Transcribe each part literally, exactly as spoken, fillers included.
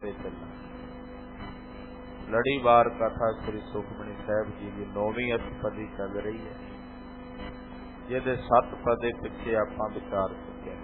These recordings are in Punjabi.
ते चलना। लड़ीवार कथा श्री सुखमनी साहब जी की नौवीं अष्टपदी चल रही है, जिहदे सत्त पदे पिछे आपां विचार चुके।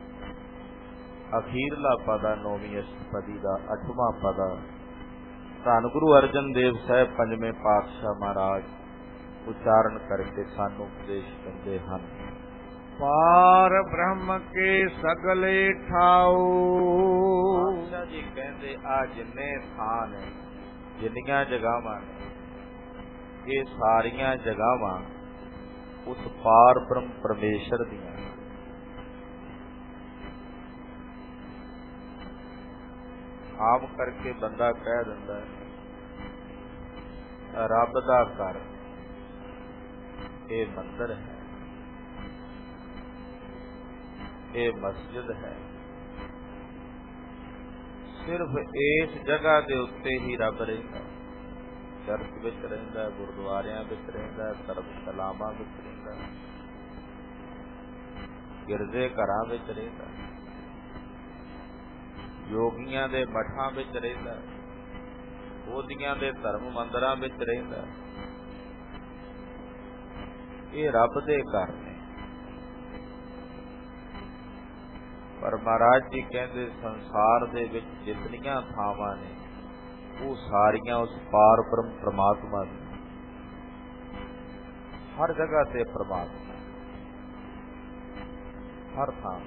अखीरला पदा नौवीं अष्टपदी का अठवां पदा धन गुरु अर्जन देव साहब पंजवें पातशाह महाराज उच्चारण करके सानू उपदेश दिंदे हन। पार ब्रह्म के सगले ठाओ। पातशाह जी कहते आ जिन्ने थां ने, जिन्नियां जगहां ने, ये सारियां जगहां उस पार ब्रह्म परमेश्वर दियां। आम करके बंदा कह दिंदा है रब दा घर ये मंदिर है, ये मस्जिद है, सिर्फ इस जगह के उत्ते ही रब रहिंदा। चर्च विच रहिंदा, गुरुद्वारियां विच रहिंदा, धर्मशालावां विच रहिंदा, गिरजे घरां विच रहिंदा, योगियां दे मठां विच रहिंदा, बोधियां दे धर्म मंदिरां विच रहिंदा। ये रब दे घर ने। पर महाराज जी कहते संसार दे विच जितनियां थावां ने वो सारियां उस पार ब्रह्म परमात्मा दी। हर जगह ते परमात्मा, हर थां।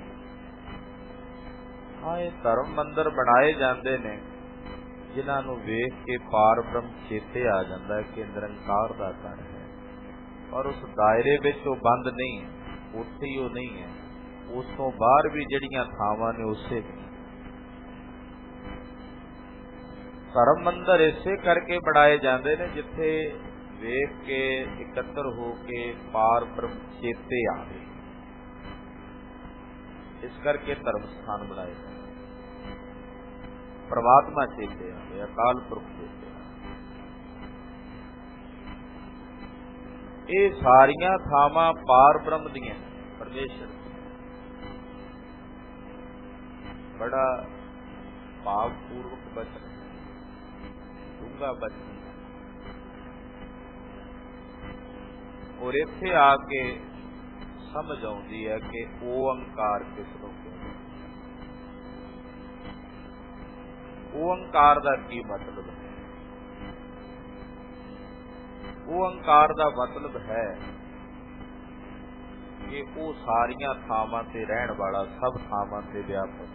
हाँ, ये धर्म मंदिर बनाए जाते ने जिन्हां नूं वेख के पार ब्रह्म चेते आ जाता है कि निरंकार दा घर है। और उस दायरे विच वो बंद नहीं है, उत्थे ही वो नहीं है, उस तो बाहर भी जड़ियां थावां ने उसे भी। धर्म मंदिर इसे करके बनाए जाते हैं जिथे वेख के इकत्र हो के पार ब्रह्म चेते आवे, इस करके धर्म स्थान बनाए जाते। परमात्मा चेते आवे, अकाल पुरख चेते। ये सारियां थावां पार ब्रह्म दियां परमेश्वर। बड़ा भावपूर्वक बचन, डूंगा बचन। और इत्थे आके समझ आउंदी है कि ओंकार किसनूं कहंदे। ओंकार दा की मतलब है? ओंकार दा मतलब है कि वो सारियां थावां ते रहण वाला, सब थावां ते व्यापक।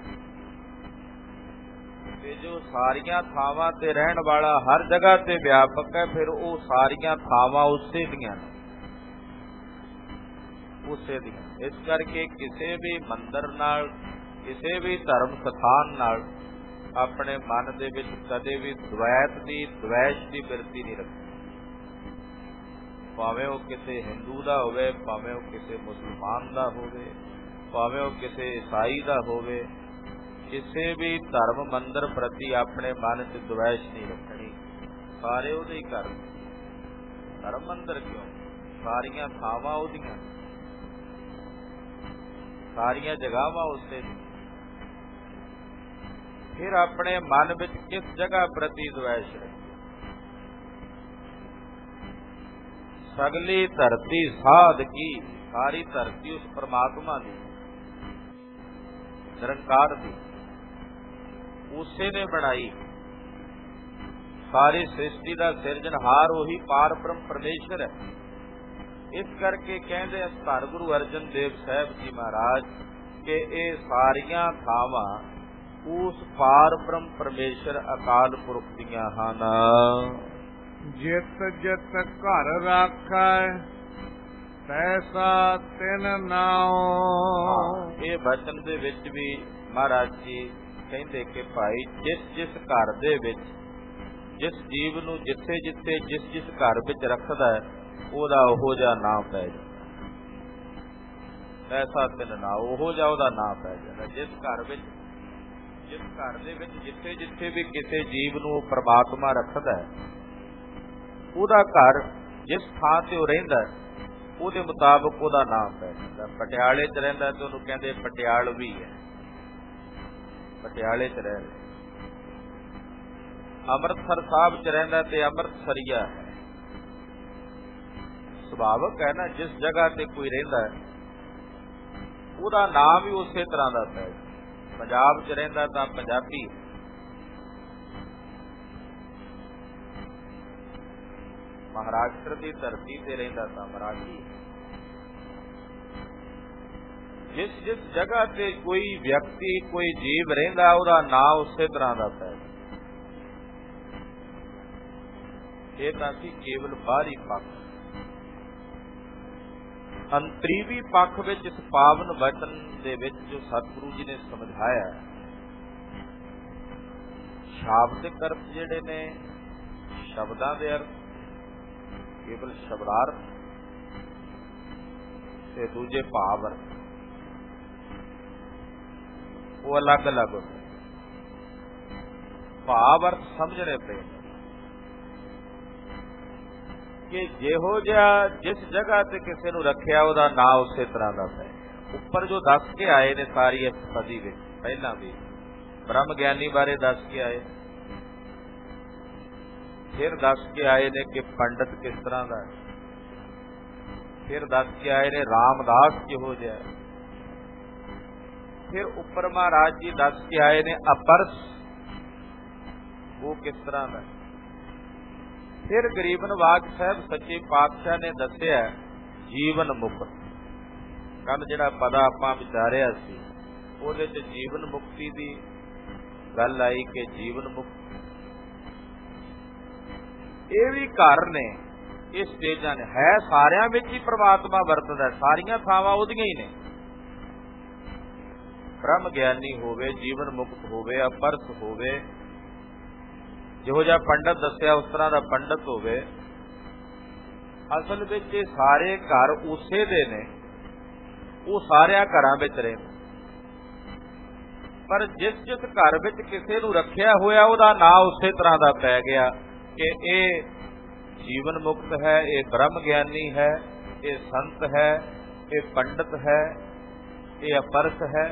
ते जो सारियां थावां ते रहण वाला हर जगह ते व्यापक है, फिर वो सारियां थावां उसे दियां ने, उसे दियां। इस करके किसी भी मंदिर नाल, किसी भी धर्म स्थान नाल अपने मन दे विच कदे भी द्वैत दी, द्वैश दी बिरती नहीं रखी। भावें वो किसी हिंदू का होवे, भावें वो किसी मुसलमान का होवे, भावें वो किसी ईसाई का होवे, किसी भी धर्म मंदिर प्रति अपने मन च द्वैश नहीं रखनी। सारे उहदे ही घर। धर्म मंदिर क्यों? सारियां थावां उहदियां, सारियां जगहां उसे। फिर अपने मन विच किस जगह प्रति द्वैश रहे? सगली धरती साध की, सारी धरती उस परमात्मा की, निरंकार दी, उसे ने बनाई। सारी सृष्टि का सिरजनहार वही पार ब्रह्म परमेश्वर है। इस करके कहते धन गुरु अर्जन देव साहब जी महाराज के ये सारियां थावां उस पार ब्रह्म परमेश्वर अकाल पुरख दियां हन। जित जित घर राखै तैसा तिन नाओ। ये वचन दे विच भी महाराज जी कहते कि भाई जिस जिस घर दे विच, जिस जीव नूं जिथे जिथे जिस जिस घर विच रखदा है ओदा ओहो जिहा नाम पै जांदा। तैसा तिन नाओ, ओहो जिहा ओदा नाम पै जांदा। जिस घर विच, जिस घर दे विच जिथे जिथे भी किसी जीव नूं परमात्मा रखदा है, ਉਹਦਾ घर जिस थां ते ਉਹ ਰਹਿੰਦਾ ਉਹਦੇ ਮੁਤਾਬਕ ਉਹਦਾ ਨਾਮ ਪੈ ਜਾਂਦਾ। ਪਟਿਆਲੇ ਚ ਰਹਿੰਦਾ ਤੇ ਉਹਨੂੰ ਕਹਿੰਦੇ ਪਟਿਆਲਵੀ ਹੈ, ਪਟਿਆਲੇ ਚ ਰਹਿ ਰਿਹਾ। ਅੰਮ੍ਰਿਤਸਰ ਸਾਹਿਬ ਚ ਰਹਿੰਦਾ ਤੇ ਅੰਮ੍ਰਿਤਸਰੀਆ ਹੈ। ਸੁਭਾਵਕ ਹੈ ਨਾ, ਜਿਸ ਜਗ੍ਹਾ ਤੇ ਕੋਈ ਰਹਿੰਦਾ ਉਹਦਾ ਨਾਮ ਵੀ ਉਸੇ ਤਰ੍ਹਾਂ ਦਾ ਹੈ। ਪੰਜਾਬ ਚ ਰਹਿੰਦਾ ਤਾਂ ਪੰਜਾਬੀ, ਮਹਾਰਾਸ਼ਟਰ ਦੀ ਧਰਤੀ ਤੇ ਰਹਿੰਦਾ ਤਾਂ ਮਰਾਠੀ। ਜਿਸ ਜਿਸ ਜਗ੍ਹਾ ਤੇ ਕੋਈ ਵਿਅਕਤੀ ਕੋਈ ਜੀਵ ਰਹਿੰਦਾ ਉਹਦਾ ਨਾਂ ਉਸੇ ਤਰ੍ਹਾਂ ਦਾ ਹੈ। ਇਹ ਤਾਂ ਸੀ ਕੇਵਲ ਬਾਹਰੀ ਪੱਖ। ਅੰਤਰੀਵੀ ਪੱਖ ਵਿੱਚ ਇਸ ਪਾਵਨ ਵਚਨ ਦੇ ਵਿੱਚ ਜੋ ਸਤਿਗੁਰੂ ਜੀ ਨੇ ਸਮਝਾਇਆ, ਸ਼ਾਬਦਿਕ ਅਰਥ ਜਿਹੜੇ ਨੇ, ਸ਼ਬਦਾਂ ਦੇ ਅਰਥ ਕੇਵਲ ਸ਼ਬਦਾਰਥ ਤੇ ਦੂਜੇ ਭਾਵ ਅਰਥ ਉਹ ਅਲੱਗ ਅਲੱਗ ਹੁੰਦੇ। ਭਾਵ ਅਰਥ ਸਮਝਣੇ ਪਏ ਕਿ ਜਿਹੋ ਜਿਹਾ ਜਿਸ ਜਗ੍ਹਾ ਤੇ ਕਿਸੇ ਨੂੰ ਰੱਖਿਆ ਉਹਦਾ ਨਾਂ ਉਸੇ ਤਰ੍ਹਾਂ ਦਾ ਹੈ। ਉੱਪਰ ਜੋ ਦੱਸ ਕੇ ਆਏ ਨੇ ਸਾਰੀ ਇਸ ਸਦੀ ਵਿੱਚ, ਪਹਿਲਾਂ ਵੀ ਬ੍ਰਹਮ ਗਿਆਨੀ ਬਾਰੇ ਦੱਸ ਕੇ ਆਏ, ਫਿਰ ਦੱਸ ਕੇ ਆਏ ਨੇ ਕਿ ਪੰਡਤ ਕਿਸ ਤਰ੍ਹਾਂ ਦਾ ਹੈ, ਫਿਰ ਦੱਸ ਕੇ ਆਏ ਨੇ ਰਾਮਦਾਸ ਕਿਹੋ ਜਿਹਾ, ਫਿਰ ਉੱਪਰ ਮਹਾਰਾਜ ਜੀ ਦੱਸ ਕੇ ਆਏ ਨੇ ਅਪਰਸ ਉਹ ਕਿਸ ਤਰ੍ਹਾਂ ਦਾ। ਫਿਰ ਗਰੀਬ ਨਵਾਜ ਸਾਹਿਬ ਸੱਚੇ ਪਾਤਸ਼ਾਹ ਨੇ ਦੱਸਿਆ ਜੀਵਨ ਮੁਕਤ। ਕੱਲ ਜਿਹੜਾ ਪਦਾ ਆਪਾਂ ਵਿਚਾਰਿਆ ਸੀ ਉਹਦੇ ਚ ਜੀਵਨ ਮੁਕਤੀ ਦੀ ਗੱਲ ਆਈ ਕਿ ਜੀਵਨ ਮੁਕਤ ਇਹ ਵੀ ਘਰ ਨੇ, ਇਹ ਸਟੇਜਾਂ ਨੇ, ਹੈ ਸਾਰਿਆਂ ਵਿੱਚ ਹੀ ਪ੍ਰਮਾਤਮਾ ਵਰਤਦਾ, ਸਾਰੀਆਂ ਥਾਵਾਂ ਉਹਦੀਆਂ ਹੀ ਨੇ। ਬ੍ਰਹਮ ਗਿਆਨੀ ਹੋਵੇ, ਜੀਵਨ ਮੁਕਤ ਹੋਵੇ, ਅਪਰਸ ਹੋਵੇ, ਜਿਹੋ ਜਿਹਾ ਪੰਡਤ ਦੱਸਿਆ ਉਸ ਤਰ੍ਹਾਂ ਦਾ ਪੰਡਤ ਹੋਵੇ, ਅਸਲ ਵਿੱਚ ਇਹ ਸਾਰੇ ਘਰ ਉਸੇ ਦੇ ਨੇ, ਉਹ ਸਾਰਿਆਂ ਘਰਾਂ ਵਿੱਚ ਰਹਿੰਦੇ। ਪਰ ਜਿਸ ਜਿਸ ਘਰ ਵਿੱਚ ਕਿਸੇ ਨੂੰ ਰੱਖਿਆ ਹੋਇਆ ਉਹਦਾ ਨਾਂ ਉਸੇ ਤਰ੍ਹਾਂ ਦਾ ਪੈ ਗਿਆ ਕਿ ਇਹ ਜੀਵਨ ਮੁਕਤ ਹੈ, ਇਹ ਬ੍ਰਹਮ ਗਿਆਨੀ ਹੈ, ਇਹ ਸੰਤ ਹੈ, ਇਹ ਪੰਡਤ ਹੈ, ਇਹ ਅਪਰਸ ਹੈ।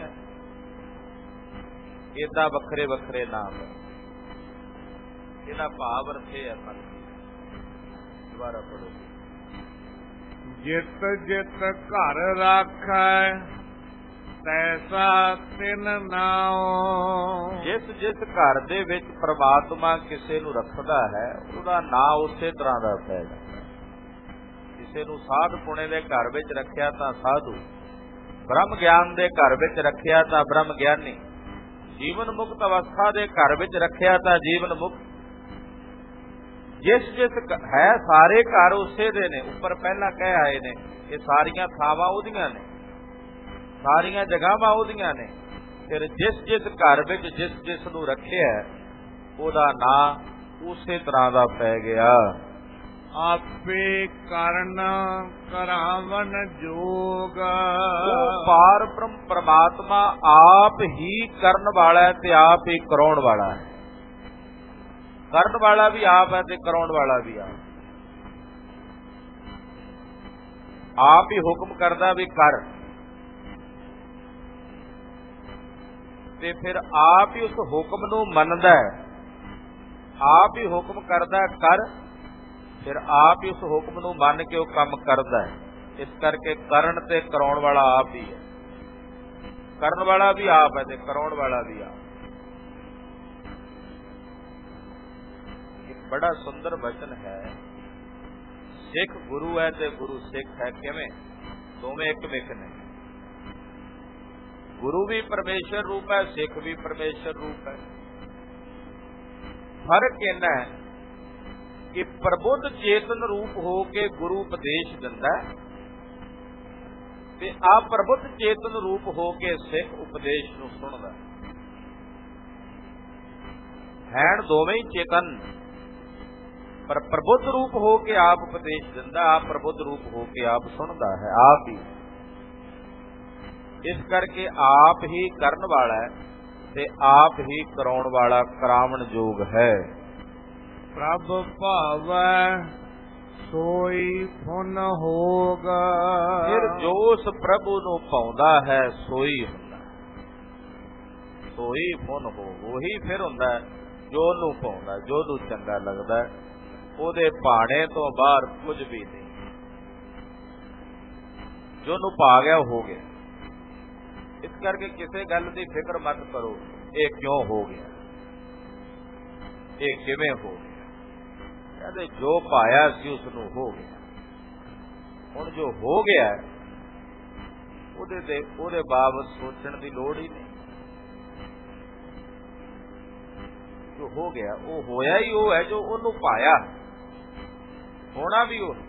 ਏਦਾਂ ਵੱਖਰੇ ਵੱਖਰੇ ਨਾਮ ਹੈ। ਇਹਦਾ ਭਾਵ ਅਰਥ ਇਹ ਹੈ, ਦੁਬਾਰਾ ਪੜੋ। ਜਿਤ ਜਿਤ ਘਰ ਰਾਖੈ ਤੈਸਾ ਤਿਨ ਨਾਉ। ਜਿਸ ਜਿਸ ਘਰ ਦੇ ਵਿੱਚ ਪ੍ਰਮਾਤਮਾ ਕਿਸੇ ਨੂੰ ਰੱਖਦਾ ਹੈ ਉਹਦਾ ਨਾਂ ਉਸੇ ਤਰ੍ਹਾਂ ਦਾ ਪੈ ਜਾਂਦਾ। ਕਿਸੇ ਨੂੰ ਸਾਧ ਪੁਣੇ ਦੇ ਘਰ ਵਿੱਚ ਰੱਖਿਆ ਤਾਂ ਸਾਧੂ, ਬ੍ਰਹਮ ਗਿਆਨ ਦੇ ਘਰ ਵਿੱਚ ਰੱਖਿਆ ਤਾਂ ਬ੍ਰਹਮ ਗਿਆਨੀ, ਜੀਵਨ ਮੁਕਤ ਅਵਸਥਾ ਦੇ ਘਰ ਵਿੱਚ ਰੱਖਿਆ ਤਾਂ ਜੀਵਨ ਮੁਕਤ। ਜਿਸ ਜਿਸ ਹੈ ਸਾਰੇ ਘਰ ਉਸੇ ਦੇ ਨੇ। ਉੱਪਰ ਪਹਿਲਾਂ ਕਹਿ ਆਏ ਨੇ ਇਹ ਸਾਰੀਆਂ ਥਾਵਾਂ ਉਹਦੀਆਂ ਨੇ, ਸਾਰੀਆਂ ਜਗ੍ਹਾਵਾਂ ਉਹਦੀਆਂ ਨੇ। ਫਿਰ ਜਿਸ ਜਿਸ ਘਰ ਵਿੱਚ ਜਿਸ ਜਿਸ ਨੂੰ ਰੱਖਿਆ ਉਹਦਾ ਨਾਂ ਉਸੇ ਤਰ੍ਹਾਂ ਦਾ ਪੈ ਗਿਆ। ਆਪੇ ਕਰਨ ਕਰਾਵਨ ਜੋਗ। ਉਹ ਪਾਰ ਬ੍ਰਹਮ ਪ੍ਰਮਾਤਮਾ ਆਪ ਹੀ ਕਰਨ ਵਾਲਾ ਹੈ ਤੇ ਆਪ ਹੀ ਕਰਾਉਣ ਵਾਲਾ ਹੈ। ਕਰਨ ਵਾਲਾ ਵੀ ਆਪ ਹੈ ਤੇ ਕਰਾਉਣ ਵਾਲਾ ਵੀ ਆਪ। ਆਪ ਹੀ ਹੁਕਮ ਕਰਦਾ ਵੀ ਕਰ, ਤੇ ਫਿਰ ਆਪ ਹੀ ਉਸ ਹੁਕਮ ਨੂੰ ਮੰਨਦਾ ਹੈ। ਆਪ ਹੀ ਹੁਕਮ ਕਰਦਾ ਕਰ, ਫਿਰ ਆਪ ਹੀ ਉਸ ਹੁਕਮ ਨੂੰ ਮੰਨ ਕੇ ਉਹ ਕੰਮ ਕਰਦਾ ਹੈ। ਇਸ ਕਰਕੇ ਕਰਨ ਤੇ ਕਰਾਉਣ ਵਾਲਾ ਆਪ ਹੀ ਹੈ। ਕਰਨ ਵਾਲਾ ਵੀ ਆਪ ਹੈ ਤੇ ਕਰਾਉਣ ਵਾਲਾ ਵੀ ਆਪ। ਇੱਕ ਬੜਾ ਸੁੰਦਰ ਵਚਨ ਹੈ, ਸਿੱਖ ਗੁਰੂ ਹੈ ਤੇ ਗੁਰੂ ਸਿੱਖ ਹੈ। ਕਿਵੇਂ? ਦੋਵੇਂ ਇੱਕ ਵਿਖ ਨੇ। ਗੁਰੂ ਵੀ ਪਰਮੇਸ਼ਰ ਰੂਪ ਹੈ, ਸਿੱਖ ਵੀ ਪਰਮੇਸ਼ਰ ਰੂਪ ਹੈ। ਫਰਕ ਇੰਨਾ ਹੈ ਕਿ ਪ੍ਰਬੁੱਧ ਚੇਤਨ ਰੂਪ ਹੋ ਕੇ ਗੁਰੂ ਉਪਦੇਸ਼ ਦਿੰਦਾ ਤੇ ਆ ਪ੍ਰਬੁੱਧ ਚੇਤਨ ਰੂਪ ਹੋ ਕੇ ਸਿੱਖ ਉਪਦੇਸ਼ ਨੂੰ ਸੁਣਦਾ। ਹੈਣ ਦੋਵੇਂ ਹੀ ਚੇਤਨ, ਪਰ ਪ੍ਰਬੁੱਧ ਰੂਪ ਹੋ ਕੇ ਆਪ ਉਪਦੇਸ਼ ਦਿੰਦਾ, ਆਪ ਪ੍ਰਬੁੱਧ ਰੂਪ ਹੋ ਕੇ ਆਪ ਸੁਣਦਾ ਹੈ ਆਪ ਹੀ। ਇਸ ਕਰਕੇ ਆਪ ਹੀ ਕਰਨ ਵਾਲਾ ਹੈ ਤੇ ਆਪ ਹੀ ਕਰਾਉਣ ਵਾਲਾ, ਕਰਾਵਣ ਯੋਗ ਹੈ। ਪ੍ਰਭ ਭਾਵੈ ਸੋਈ ਫੁਨ ਹੋਗਾ। ਫਿਰ ਜੋ ਉਸ ਪ੍ਰਭੂ ਨੂੰ ਪਾਉਂਦਾ ਹੈ ਸੋਈ ਹੁੰਦਾ, ਸੋਈ ਫੁਨ ਹੋ, ਉਹੀ ਫਿਰ ਹੁੰਦਾ ਜੋ ਉਹਨੂੰ ਪਾਉਂਦਾ, ਜੋ ਉਹਨੂੰ ਚੰਗਾ ਲੱਗਦਾ, ਉਹਦੇ ਭਾਣੇ ਤੋਂ ਬਾਹਰ ਕੁਝ ਵੀ ਨਹੀਂ। ਜੋ ਉਹਨੂੰ ਪਾ ਗਿਆ ਉਹ ਹੋ ਗਿਆ। ਇਸ ਕਰਕੇ ਕਿਸੇ ਗੱਲ ਦੀ ਫਿਕਰ ਮਤ ਕਰੋ, ਇਹ ਕਿਉਂ ਹੋ ਗਿਆ, ਇਹ ਕਿਵੇਂ ਹੋ ਗਿਆ। ਕਹਿੰਦੇ ਜੋ ਪਾਇਆ ਸੀ ਉਸ ਨੂੰ ਹੋ ਗਿਆ। ਹੁਣ ਜੋ ਹੋ ਗਿਆ ਉਹਦੇ ਤੇ ਉਹਦੇ ਬਾਬਤ ਸੋਚਣ ਦੀ ਲੋੜ ਹੀ ਨਹੀਂ। ਜੋ ਹੋ ਗਿਆ ਉਹ ਹੋਇਆ ਹੀ ਉਹ ਹੈ ਜੋ ਉਹਨੂੰ ਪਾਇਆ, ਹੋਣਾ ਵੀ ਉਹ।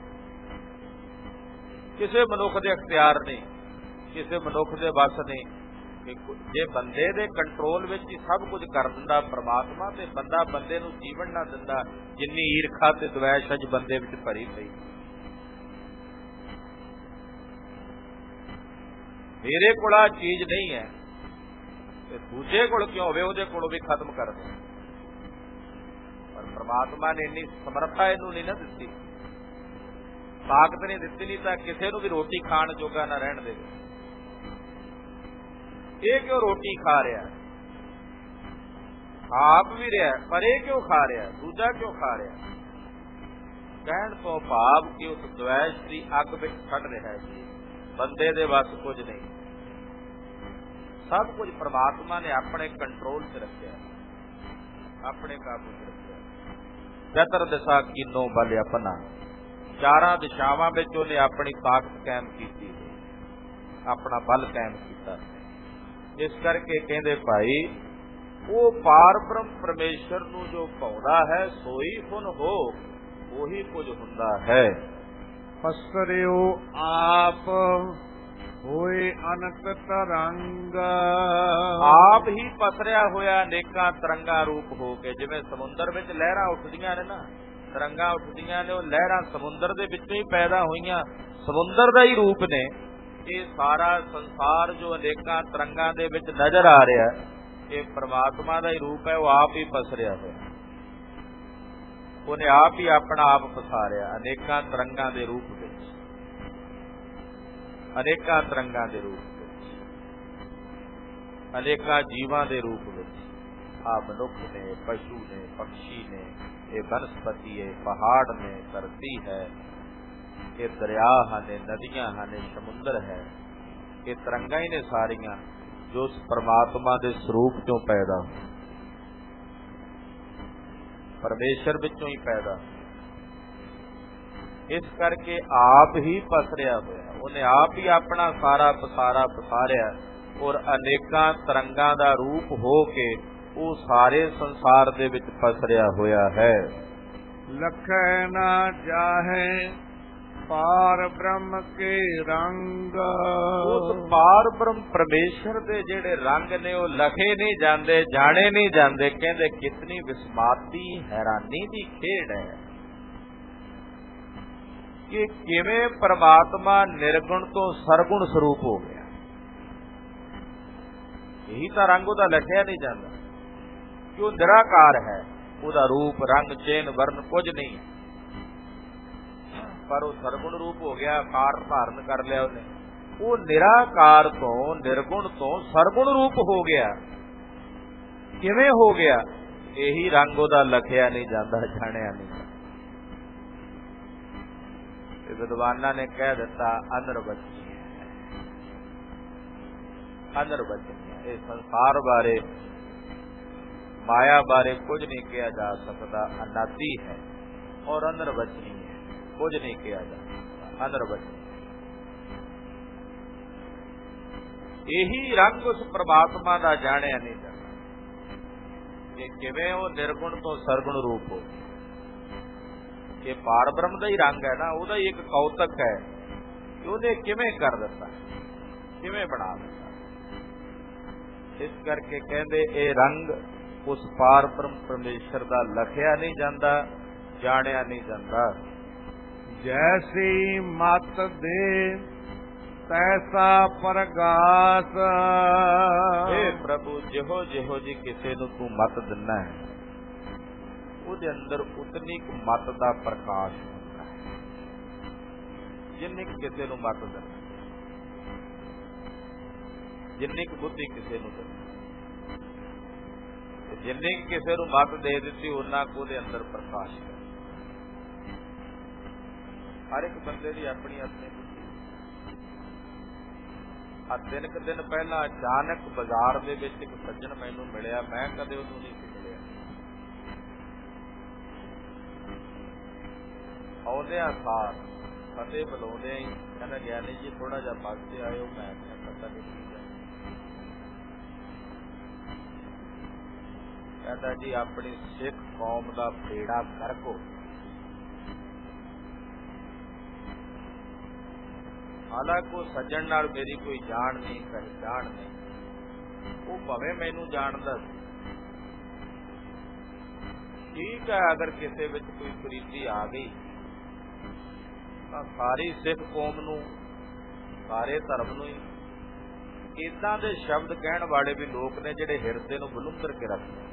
ਕਿਸੇ ਮਨੁੱਖ ਦੇ ਅਖਤਿਆਰ ਨਹੀਂ, ਕਿਸੇ ਮਨੁੱਖ ਦੇ ਵੱਸ ਨਹੀਂ। ਜੇ ਬੰਦੇ ਦੇ ਕੰਟਰੋਲ ਵਿੱਚ ਹੀ ਸਭ ਕੁਝ ਕਰ ਦਿੰਦਾ ਪਰਮਾਤਮਾ, ਤੇ ਬੰਦਾ ਬੰਦੇ ਨੂੰ ਜੀਵਨ ਨਾ ਦਿੰਦਾ ਜਿੰਨੀ ਈਰਖਾ ਤੇ ਦਵੈਸ਼ ਅੱਜ ਬੰਦੇ ਵਿੱਚ ਭਰੀ ਪਈ। ਮੇਰੇ ਕੋਲ ਆ ਚੀਜ਼ ਨਹੀਂ ਹੈ ਤੇ ਦੂਜੇ ਕੋਲ ਕਿਉਂ ਹੋਵੇ, ਉਹਦੇ ਕੋਲੋਂ ਵੀ ਖਤਮ ਕਰ ਦੇ। ਪਰ ਪਰਮਾਤਮਾ ਨੇ ਇੰਨੀ ਸਮਰੱਥਾ ਇਹਨੂੰ ਨਹੀਂ ਨਾ ਦਿੱਤੀ, ਤਾਕਤ ਨਹੀਂ ਦਿੱਤੀ, ਨਹੀਂ ਤਾਂ ਕਿਸੇ ਨੂੰ ਵੀ ਰੋਟੀ ਖਾਣ ਜੋਗਾ ਨਾ ਰਹਿਣ ਦੇਵੇ। ਇਹ ਕਿਉਂ ਰੋਟੀ ਖਾ ਰਿਹਾ, ਆਪ ਵੀ ਰਿਹਾ, ਪਰ ਇਹ ਕਿਉਂ ਖਾ ਰਿਹਾ, ਦੂਜਾ ਕਿਉਂ ਖਾ ਰਿਹਾ। ਕਹਿਣ ਤੋਂ ਭਾਵ ਕਿ ਉਸ ਦਵੈਸ਼ ਦੀ ਅੱਗ ਵਿੱਚ ਸੜ ਰਿਹਾ ਜੀ। ਬੰਦੇ ਦੇ ਵੱਸ ਕੁਝ ਨਹੀਂ, ਸਭ ਕੁਝ ਪਰਮਾਤਮਾ ਨੇ ਆਪਣੇ ਕੰਟਰੋਲ 'ਚ ਰੱਖਿਆ, ਆਪਣੇ ਕਾਬੂ 'ਚ ਰੱਖਿਆ। ਚਤਰ ਦਿਸ਼ਾ ਕੀਨੋ ਬਲ ਆਪਣਾ, ਚਾਰਾਂ ਦਿਸ਼ਾਵਾਂ ਵਿੱਚ ਉਹਨੇ ਆਪਣੀ ਤਾਕਤ ਕਾਇਮ ਕੀਤੀ, ਆਪਣਾ ਬਲ ਕਾਇਮ ਕੀਤਾ। ਇਸ ਕਰਕੇ ਕਹਿੰਦੇ ਭਾਈ ਉਹ ਪਾਰ ਬ੍ਰਹਮ ਪਰਮੇਸ਼ਰ ਨੂੰ ਜੋ ਪਾਉਂਦਾ ਹੈ ਸੋਈ ਹੁਨ ਹੋ, ਉਹੀ ਕੁਝ ਹੁੰਦਾ ਹੈ। ਪਸਰਿਓ ਆਪ ਹੋਏ ਅਨੰਤ ਤਰੰਗ, ਆਪ ਹੀ ਪਸਰਿਆ ਹੋਇਆ ਅਨੇਕਾਂ ਤਰੰਗਾਂ ਰੂਪ ਹੋ ਕੇ। ਜਿਵੇਂ ਸਮੁੰਦਰ ਵਿੱਚ ਲਹਿਰਾਂ ਉੱਠਦੀਆਂ ਨੇ ਨਾ, ਤਰੰਗਾਂ ਉੱਠਦੀਆਂ ਨੇ, ਉਹ ਲਹਿਰਾਂ ਸਮੁੰਦਰ ਦੇ ਵਿੱਚੋਂ ਹੀ ਪੈਦਾ ਹੋਈਆਂ, ਸਮੁੰਦਰ ਦਾ ਹੀ ਰੂਪ ਨੇ। ਇਹ ਸਾਰਾ ਸੰਸਾਰ ਜੋ ਅਨੇਕਾਂ ਤਰੰਗਾਂ ਦੇ ਵਿੱਚ ਨਜ਼ਰ ਆ ਰਿਹਾ, ਇਹ ਪਰਮਾਤਮਾ ਦਾ ਹੀ ਰੂਪ ਹੈ। ਉਹ ਆਪ ਹੀ ਪਸਰਿਆ ਹੋਇਆ, ਉਹਨੇ ਆਪ ਹੀ ਆਪਣਾ ਆਪ ਪਸਾਰਿਆ ਅਨੇਕਾਂ ਤਰੰਗਾਂ ਦੇ ਰੂਪ ਵਿੱਚ, ਅਨੇਕਾਂ ਤਰੰਗਾਂ ਦੇ ਰੂਪ ਵਿੱਚ, ਅਨੇਕਾਂ ਜੀਵਾਂ ਦੇ ਰੂਪ ਵਿੱਚ। ਆ ਮਨੁੱਖ ਨੇ, ਪਸ਼ੂ ਨੇ, ਪੰਛੀ ਨੇ, ਇਹ ਬਨਸਪਤੀ ਹੈ, ਪਹਾੜ ਨੇ, ਧਰਤੀ ਹੈ, ਇਹ ਦਰਿਆ ਹਨ, ਨਦੀਆਂ ਹਨ, ਸਮੁੰਦਰ ਹੈ। ਇਹ ਤਰੰਗਾਂ ਹੀ ਨੇ ਸਾਰੀਆਂ ਜੋ ਉਸ ਪਰਮਾਤਮਾ ਦੇ ਸਰੂਪ ਚੋਂ ਪੈਦਾ, ਪਰਮੇਸ਼ਰ ਵਿੱਚੋਂ ਹੀ ਪੈਦਾ। ਇਸ ਕਰਕੇ ਆਪ ਹੀ ਪਸਰਿਆ ਹੋਇਆ, ਉਹਨੇ ਆਪ ਹੀ ਆਪਣਾ ਸਾਰਾ ਪਸਾਰਾ ਪਸਾਰਿਆ, ਔਰ ਅਨੇਕਾਂ ਤਰੰਗਾਂ ਦਾ ਰੂਪ ਹੋ ਕੇ ਉਹ ਸਾਰੇ ਸੰਸਾਰ ਦੇ ਵਿੱਚ ਪਸਰਿਆ ਹੋਇਆ ਹੈ। ਲਖੈ ਨਾ ਜਾਹੇ ਪਾਰ ਬ੍ਰਹਮ ਕੇ ਰੰਗ, ਉਸ ਪਾਰ ਬ੍ਰਹਮ ਪਰਮੇਸ਼ਰ ਦੇ ਜਿਹੜੇ ਰੰਗ ਨੇ ਉਹ ਲਖੇ ਨਹੀਂ ਜਾਂਦੇ, ਜਾਣੇ ਨਹੀਂ ਜਾਂਦੇ। ਕਹਿੰਦੇ ਕਿਤਨੀ ਵਿਸਮਾਤੀ ਹੈਰਾਨੀ ਦੀ ਖੇਡ ਹੈ ਕਿ ਕਿਵੇਂ ਪਰਮਾਤਮਾ ਨਿਰਗੁਣ ਤੋਂ ਸਰਗੁਣ ਸਰੂਪ ਹੋ ਗਿਆ। ਇਹੀ ਤਾਂ ਰੰਗ ਉਹਦਾ ਲਖਿਆ ਨਹੀਂ ਜਾਂਦਾ ਕਿ ਉਹ ਨਿਰਾਕਾਰ ਹੈ, ਉਹਦਾ ਰੂਪ ਰੰਗ ਚੇਨ ਵਰਨ ਕੁਝ ਨਹੀਂ, ਪਰ ਉਹ ਸਰਗੁਣ ਰੂਪ ਹੋ ਗਿਆ, ਕਾਰ ਧਾਰਨ ਕਰ ਲਿਆ ਉਹਨੇ। ਉਹ ਨਿਰਾਕਾਰ ਤੋਂ, ਨਿਰਗੁਣ ਤੋਂ ਸਰਗੁਣ ਰੂਪ ਹੋ ਗਿਆ। ਕਿਵੇਂ ਹੋ ਗਿਆ? ਇਹੀ ਰੰਗ ਉਹਦਾ ਲਖਿਆ ਨਹੀਂ ਜਾਂਦਾ, ਜਾਣਿਆ ਨਹੀਂ ਜਾਂਦਾ। ਵਿਦਵਾਨਾਂ ਨੇ ਕਹਿ ਦਿੱਤਾ ਅਨਰਵਚਨੀ ਹੈ, ਅਨਰਵਚਨੀ ਹੈ। ਇਹ ਸੰਸਾਰ ਬਾਰੇ, ਮਾਇਆ ਬਾਰੇ ਕੁਝ ਨਹੀਂ ਕਿਹਾ ਜਾ ਸਕਦਾ, ਅਨਾਦੀ ਹੈ ਔਰ ਅਨਰਵਚਨੀ ਹੈ, ਕੁਝ ਨਹੀਂ ਕਿਹਾ ਜਾ ਸਕਦਾ, ਅਨਰਵਚਨੀ। ਇਹੀ ਰੰਗ ਉਸ ਪ੍ਰਮਾਤਮਾ ਦਾ ਜਾਣਿਆ ਨਹੀਂ ਜਾਂਦਾ ਕਿ ਕਿਵੇਂ ਉਹ ਨਿਰਗੁਣ ਤੋਂ ਸਰਗੁਣ ਰੂਪ ਹੋ। ਇਹ ਪਾਰ ਬ੍ਰਹਮ ਦਾ ਹੀ ਰੰਗ ਹੈ ਨਾ, ਉਹਦਾ ਹੀ ਇੱਕ ਕੌਤਕ ਹੈ ਕਿ ਉਹਨੇ ਕਿਵੇਂ ਕਰ ਦਿੱਤਾ, ਕਿਵੇਂ ਬਣਾ ਦਿੱਤਾ। ਇਸ ਕਰਕੇ ਕਹਿੰਦੇ ਇਹ ਰੰਗ ਉਸ ਪਾਰ ਬ੍ਰਹਮ ਪਰਮੇਸ਼ਰ ਦਾ ਲਖਿਆ ਨਹੀਂ ਜਾਂਦਾ, ਜਾਣਿਆ ਨਹੀਂ ਜਾਂਦਾ। ਜੈਸੀ ਮਤ ਦੇ ਤੈਸਾ ਪ੍ਰਗਾਸ, हे ਪ੍ਰਭੂ ਜਿਹੋ ਜਿਹੋ ਜੀ ਕਿਸੇ ਨੂੰ ਤੂੰ ਮਤ ਦਿੰਨਾ ਹੈ, ਉਹਦੇ ਅੰਦਰ ਉਤਨੀ ਕੁ ਮਤ ਦਾ ਪ੍ਰਕਾਸ਼ ਹੁੰਦਾ ਹੈ। ਜਿੰਨੀ ਕੁ ਕਿਸੇ ਨੂੰ ਮਤ ਦਿੰਦਾ, ਜਿੰਨੀ ਕੁ ਬੁੱਧੀ ਕਿਸੇ ਨੂੰ ਦਿੰਦਾ, ਜਿੰਨੀ ਕਿਸੇ ਨੂੰ ਮੱਤ ਦੇ ਦਿੱਤੀ ਉਹਨਾਂ ਕੁ ਉਹਦੇ ਅੰਦਰ ਪ੍ਰਕਾਸ਼ ਹੈ। ਹਰ ਇੱਕ ਬੰਦੇ ਦੀ ਆਪਣੀ ਆਪਣੀ ਆ ਤਿੰਨ ਕੁ ਦਿਨ ਪਹਿਲਾਂ ਅਚਾਨਕ ਬਾਜ਼ਾਰ ਦੇ ਵਿੱਚ ਇੱਕ ਸੱਜਣ ਮੈਨੂੰ ਮਿਲਿਆ, ਮੈਂ ਕਦੇ ਉਹਨੂੰ ਨਹੀਂ ਸੀ ਮਿਲਿਆ। ਆਉਂਦਿਆਂ ਸਾਰ ਫਤਿਹ ਬੁਲਾਉਂਦੇ ਹੀ ਕਹਿੰਦਾ ਗਿਆਨੀ ਜੀ ਥੋੜਾ ਜਿਹਾ ਪਾਸੇ ਆਇਓ। ਮੈਂ ਪਤਾ ਨਹੀਂ ਕੀ ਕਹਿੰਦਾ ਜੀ ਆਪਣੀ ਸਿੱਖ ਕੌਮ ਦਾ ਬੇੜਾ ਗਰਕ ਹੋ। ਹਾਲਾਂਕਿ ਉਹ ਸੱਜਣ ਨਾਲ ਮੇਰੀ ਕੋਈ ਜਾਣ ਨਹੀਂ ਪਹਿਚਾਣ ਨਹੀਂ, ਉਹ ਭਾਵੇਂ ਮੈਨੂੰ ਜਾਣਦਾ ਸੀ। ਠੀਕ ਹੈ, ਅਗਰ ਕਿਸੇ ਵਿੱਚ ਕੋਈ ਕੁਰੀਤੀ ਆ ਗਈ ਤਾਂ ਸਾਰੀ ਸਿੱਖ ਕੌਮ ਨੂੰ, ਸਾਰੇ ਧਰਮ ਨੂੰ ਹੀ ਏਦਾਂ ਦੇ ਸ਼ਬਦ ਕਹਿਣ ਵਾਲੇ ਵੀ ਲੋਕ ਨੇ ਜਿਹੜੇ ਹਿਰਦੇ ਨੂੰ ਬਲੁੰਦਰ ਕੇ ਰੱਖਦੇ।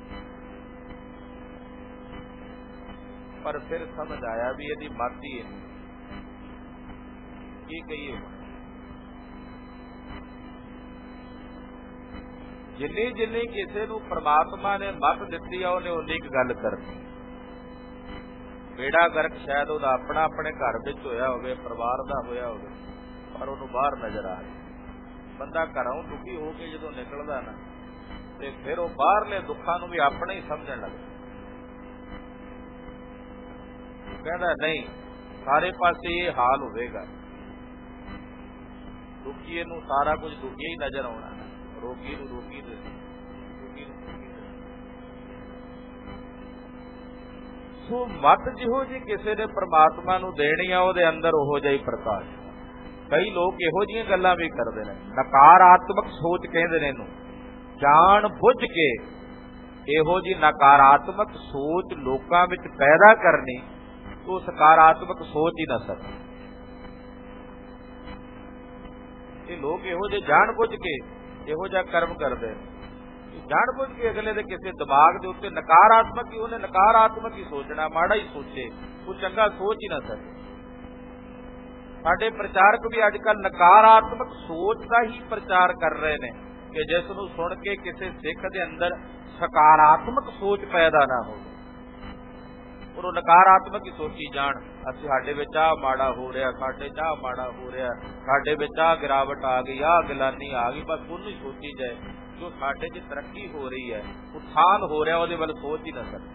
ਪਰ ਫਿਰ ਸਮਝ ਆਇਆ ਵੀ ਇਹਦੀ ਮੱਤ ਹੀ ਹੈ। ਕੀ ਕਹੀਏ, ਜਿੰਨੀ ਜਿੰਨੀ ਕਿਸੇ ਨੂੰ ਪ੍ਰਮਾਤਮਾ ਨੇ ਮੱਤ ਦਿੱਤੀ ਆ ਉਹਨੇ ਉਨੀ ਕੁ ਗੱਲ ਕਰਨੀ। ਬੇੜਾ ਗਰਕ ਸ਼ਾਇਦ ਉਹਦਾ ਆਪਣਾ ਆਪਣੇ ਘਰ ਵਿੱਚ ਹੋਇਆ ਹੋਵੇ, ਪਰਿਵਾਰ ਦਾ ਹੋਇਆ ਹੋਵੇ, ਪਰ ਉਹਨੂੰ ਬਾਹਰ ਨਜ਼ਰ ਆ ਰਿਹਾ। ਬੰਦਾ ਘਰੋਂ ਦੁਖੀ ਹੋ ਕੇ ਜਦੋਂ ਨਿਕਲਦਾ ਨਾ ਤੇ ਫਿਰ ਉਹ ਬਾਹਰਲੇ ਦੁੱਖਾਂ ਨੂੰ ਵੀ ਆਪਣੇ ਹੀ ਸਮਝਣ ਲੱਗਦਾ। ਕਹਿੰਦਾ ਨਹੀਂ, ਸਾਰੇ ਪਾਸੇ ਇਹ ਹਾਲ ਹੋਵੇਗਾ। ਦੁਖੀਏ ਨੂੰ ਸਾਰਾ ਕੁਝ ਦੁਖੀ ਹੀ ਨਜ਼ਰ ਆਉਣਾ, ਰੋਗੀ ਨੂੰ ਰੋਗੀ ਦੇ ਸੋ ਮੱਤ ਜਿਹੋ ਜੀ ਕਿਸੇ ਨੇ ਪ੍ਰਮਾਤਮਾ ਨੂੰ ਦੇਣੀ ਆ ਉਹਦੇ ਅੰਦਰ ਉਹੋ ਜਿਹਾ ਹੀ ਪ੍ਰਕਾਸ਼। ਕਈ ਲੋਕ ਇਹੋ ਜਿਹੀਆਂ ਗੱਲਾਂ ਵੀ ਕਰਦੇ ਨੇ, ਨਕਾਰਾਤਮਕ ਸੋਚ ਕਹਿੰਦੇ ਨੇ ਇਹਨੂੰ। ਜਾਣ ਬੁੱਝ ਕੇ ਇਹੋ ਜੀ ਨਕਾਰਾਤਮਕ ਸੋਚ ਲੋਕਾਂ ਵਿੱਚ ਪੈਦਾ ਕਰਨੀ, ਉਹ ਸਕਾਰਾਤਮਕ ਸੋਚ ਹੀ ਨਾ ਸਕਦੀ। ਇਹ ਲੋਕ ਇਹੋ ਜਿਹੇ ਜਾਣ ਬੁੱਝ ਕੇ ਇਹੋ ਜਿਹਾ ਕਰਮ ਕਰਦੇ, ਜਾਣ ਬੁੱਝ ਕੇ ਅਗਲੇ ਦੇ ਕਿਸੇ ਦਿਮਾਗ ਦੇ ਉੱਤੇ ਨਕਾਰਾਤਮਕ ਹੀ, ਉਹਨੇ ਨਕਾਰਾਤਮਕ ਹੀ ਸੋਚਣਾ, ਮਾੜਾ ਹੀ ਸੋਚੇ, ਉਹ ਚੰਗਾ ਸੋਚ ਹੀ ਨਾ ਸਕੇ। ਸਾਡੇ ਪ੍ਰਚਾਰਕ ਵੀ ਅੱਜ ਕੱਲ੍ਹ ਨਕਾਰਾਤਮਕ ਸੋਚ ਦਾ ਹੀ ਪ੍ਰਚਾਰ ਕਰ ਰਹੇ ਨੇ ਕਿ ਜਿਸ ਨੂੰ ਸੁਣ ਕੇ ਕਿਸੇ ਸਿੱਖ ਦੇ ਅੰਦਰ ਸਕਾਰਾਤਮਕ ਸੋਚ ਪੈਦਾ ਨਾ ਹੋਵੇ, ਔਰ ਉਹ ਨਕਾਰਾਤਮਕ ਹੀ ਸੋਚੀ ਜਾਣ। ਅਸੀਂ ਸਾਡੇ ਵਿੱਚ ਆਹ ਮਾੜਾ ਹੋ ਰਿਹਾ, ਸਾਡੇ ਚ ਆਹ ਮਾੜਾ ਹੋ ਰਿਹਾ, ਸਾਡੇ ਵਿੱਚ ਆਹ ਗਿਰਾਵਟ ਆ ਗਈ, ਆਹ ਗਿਲਾਨੀ ਆ ਗਈ, ਬਸ ਉਹਨੂੰ ਹੀ ਸੋਚੀ ਜਾਏ। ਜੋ ਸਾਡੇ ਚ ਤਰੱਕੀ ਹੋ ਰਹੀ ਹੈ, ਉਥਾਨ ਹੋ ਰਿਹਾ, ਉਹਦੇ ਵੱਲ ਸੋਚ ਹੀ ਨਾ ਸਕੇ।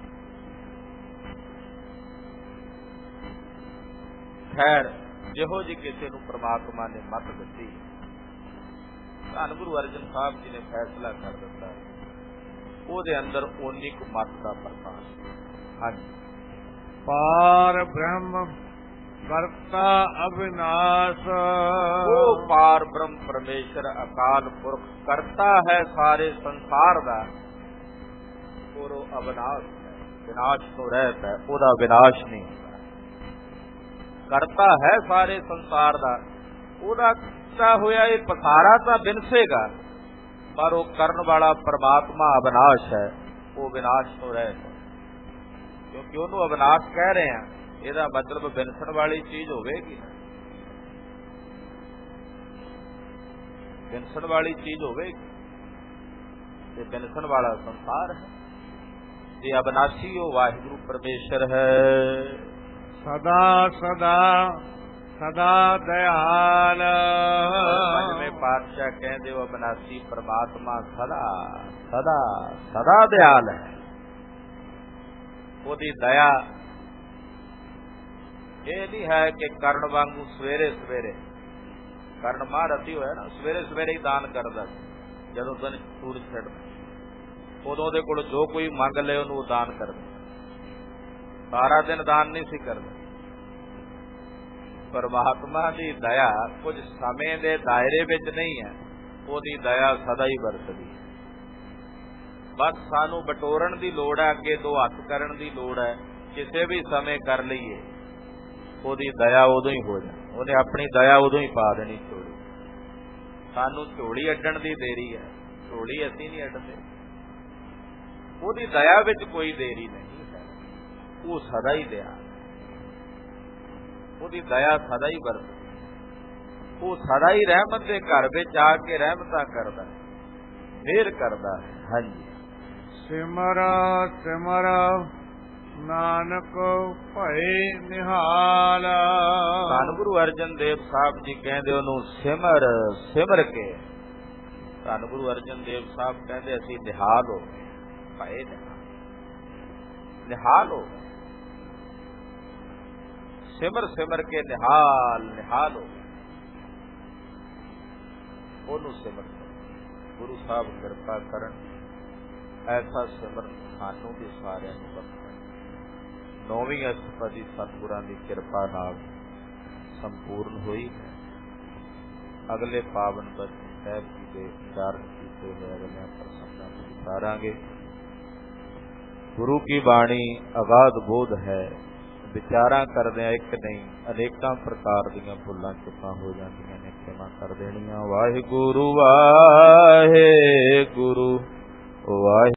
ਖੈਰ, ਜਿਹੋ ਜੀ ਕਿਸੇ ਨੂੰ ਪ੍ਰਮਾਤਮਾ ਨੇ ਮੱਤ ਦਿੱਤੀ, ਧੰਨ ਗੁਰੂ ਅਰਜਨ ਸਾਹਿਬ ਜੀ ਨੇ ਫੈਸਲਾ ਕਰ ਦਿੱਤਾ, ਉਹਦੇ ਅੰਦਰ ਓਨੀ ਕੁ ਮੱਤ ਦਾ ਪ੍ਰਕਾਸ਼। ਹਾਂਜੀ, ਪਾਰ ਬ੍ਰਹਮ ਕਰਤਾ ਅਵਿਨਾਸ਼। ਉਹ ਪਾਰ ਬ੍ਰਹਮ ਪਰਮੇਸ਼ਰ ਅਕਾਲ ਪੁਰਖ ਕਰਤਾ ਹੈ ਸਾਰੇ ਸੰਸਾਰ ਦਾ, ਔਰ ਉਹ ਅਵਿਨਾਸ਼ ਹੈ, ਵਿਨਾਸ਼ ਤੋਂ ਰਹਿਤ ਹੈ, ਉਹਦਾ ਵਿਨਾਸ਼ ਨਹੀਂ ਹੁੰਦਾ। ਕਰਤਾ ਹੈ ਸਾਰੇ ਸੰਸਾਰ ਦਾ, ਉਹਦਾ ਕੀਤਾ ਹੋਇਆ ਇਹ ਪਸਾਰਾ ਤਾਂ ਬਿਨਸੇਗਾ, ਪਰ ਉਹ ਕਰਨ ਵਾਲਾ ਪਰਮਾਤਮਾ ਅਵਿਨਾਸ਼ ਹੈ, ਉਹ ਵਿਨਾਸ਼ ਤੋਂ ਰਹਿਤ ਹੈ। ਕਿਉਂਕਿ ਉਹਨੂੰ ਅਵਿਨਾਸ਼ ਕਹਿ ਰਹੇ ਆ, ਇਹਦਾ ਮਤਲਬ ਬਿਨਸਣ ਵਾਲੀ ਚੀਜ਼ ਹੋਵੇਗੀ, ਬਿਨਸਣ ਵਾਲੀ ਚੀਜ਼ ਹੋਵੇਗੀ, ਤੇ ਬਿਨਸਣ ਵਾਲਾ ਸੰਸਾਰ ਹੈ। ਜੇ ਅਵਿਨਾਸ਼ੀ ਉਹ ਵਾਹਿਗੁਰੂ ਪਰਮੇਸ਼ਰ ਹੈ, ਸਦਾ ਸਦਾ ਸਦਾ ਦਇਆਲ। ਪੰਜਵੇਂ ਪਾਤਸ਼ਾਹ ਕਹਿੰਦੇ ਉਹ ਅਵਿਨਾਸ਼ੀ ਪਰਮਾਤਮਾ ਸਦਾ ਸਦਾ ਸਦਾ ਦਇਆਲ ਹੈ। ਉਹਦੀ ਦਇਆ ਇਹ ਨਹੀਂ ਹੈ ਕਿ ਕਰਨ ਵਾਂਗੂ ਸਵੇਰੇ ਸਵੇਰੇ, ਕਰਨ ਮਹਾਰਥੀ ਹੋਇਆ ਨਾ, ਸਵੇਰੇ ਸਵੇਰੇ ਹੀ ਦਾਨ ਕਰਦਾ। ਜਦੋਂ ਦਿਨ ਸੂਰਜ ਛਿੜਦਾ ਉਦੋਂ ਉਹਦੇ ਕੋਲ ਜੋ ਕੋਈ ਮੰਗ ਲਏ ਉਹਨੂੰ ਉਹ ਦਾਨ ਕਰਦਾ। ਸਾਰਾ ਦਿਨ ਦਾਨ ਨਹੀਂ ਸੀ ਕਰਦਾ। ਪਰਮਾਤਮਾ ਦੀ ਦਇਆ ਕੁਝ ਸਮੇਂ ਦੇ ਦਾਇਰੇ ਵਿੱਚ ਨਹੀਂ ਹੈ, ਉਹਦੀ ਦਇਆ ਸਦਾ ਹੀ ਵਰਤਦੀ ਹੈ। ਬਸ ਸਾਨੂੰ ਬਟੋਰਨ ਦੀ ਲੋੜ ਹੈ, ਅੱਗੇ ਦੋ ਹੱਥ ਕਰਨ ਦੀ ਲੋੜ ਹੈ, ਕਿਸੇ ਵੀ ਸਮੇਂ ਕਰ ਲਈਏ, ਉਹਦੀ ਦਇਆ ਉਦੋਂ ਹੀ ਹੋ ਜਾਣੀ, ਉਹਨੇ ਆਪਣੀ ਦਇਆ ਉਦੋਂ ਹੀ ਪਾ ਦੇਣੀ ਝੋਲੀ। ਸਾਨੂੰ ਝੋਲੀ ਅੱਡਣ ਦੀ ਦੇਰੀ ਹੈ, ਝੋਲੀ ਅਸੀਂ ਨਹੀਂ ਅੱਡਦੇ। ਉਹਦੀ ਦਇਆ ਵਿੱਚ ਕੋਈ ਦੇਰੀ ਨਹੀਂ ਹੈ, ਉਹ ਸਦਾ ਹੀ ਦਇਆ, ਉਹਦੀ ਦਇਆ ਸਦਾ ਹੀ ਵਰਤ, ਉਹ ਸਦਾ ਹੀ ਰਹਿਮਤ ਦੇ ਘਰ ਵਿੱਚ ਆ ਕੇ ਰਹਿਮਤਾਂ ਕਰਦਾ, ਮਿਹਰ ਕਰਦਾ ਹੈ। ਹਾਂਜੀ, ਸਿਮਰ ਸਿਮਰ ਨਾਨਕ ਭਏ ਨਿਹਾਲ। ਧੰਨ ਗੁਰੂ ਅਰਜਨ ਦੇਵ ਸਾਹਿਬ ਜੀ ਕਹਿੰਦੇ ਉਹਨੂੰ ਸਿਮਰ ਸਿਮਰ ਕੇ। ਧੰਨ ਗੁਰੂ ਅਰਜਨ ਦੇਵ ਸਾਹਿਬ ਕਹਿੰਦੇ ਅਸੀਂ ਨਿਹਾਲ ਹੋ ਭਏ ਨਿਹਾਲ, ਨਿਹਾਲ ਹੋ ਸਿਮਰ ਸਿਮਰ ਕੇ ਨਿਹਾਲ ਨਿਹਾਲ ਹੋ। ਉਹਨੂੰ ਸਿਮਰ ਗੁਰੂ ਸਾਹਿਬ ਕਿਰਪਾ ਕਰਨ, ਐਸਾ ਸਿਮਰ ਸਾਨੂੰ ਵੀ ਸਾਰਿਆਂ ਨੂੰ ਬਖਸ਼ਣ। ਨੌਵੀਂ ਅਸ਼ਟਪਦੀ ਸਤਿਗੁਰਾਂ ਦੀ ਕਿਰਪਾ ਨਾਲ ਸੰਪੂਰਨ ਹੋਈ। ਅਗਲੇ ਪਾਵਨ ਬਚਨ ਸਾਹਿਬ ਜੀ ਦੇ ਉਚਾਰਨ ਕੀਤੇ ਹੋਏ ਅਗਲੇ ਪ੍ਰਸੰਗਾਂ ਨੂੰ ਵਿਚਾਰਾਂਗੇ। ਗੁਰੂ ਕੀ ਬਾਣੀ ਅਗਾਧ ਬੋਧ ਹੈ, ਵਿਚਾਰਾਂ ਕਰਦਿਆਂ ਇੱਕ ਨਹੀਂ ਅਨੇਕਾਂ ਪ੍ਰਕਾਰ ਦੀਆਂ ਭੁੱਲਾਂ ਚੁੱਕਾਂ ਹੋ ਜਾਂਦੀਆਂ ਨੇ, ਖਿਮਾ ਕਰ ਦੇਣੀਆਂ। ਵਾਹਿਗੁਰੂ ਵਾਹਿਗੁਰੂ ਵਾਹਿਗੁਰੂ।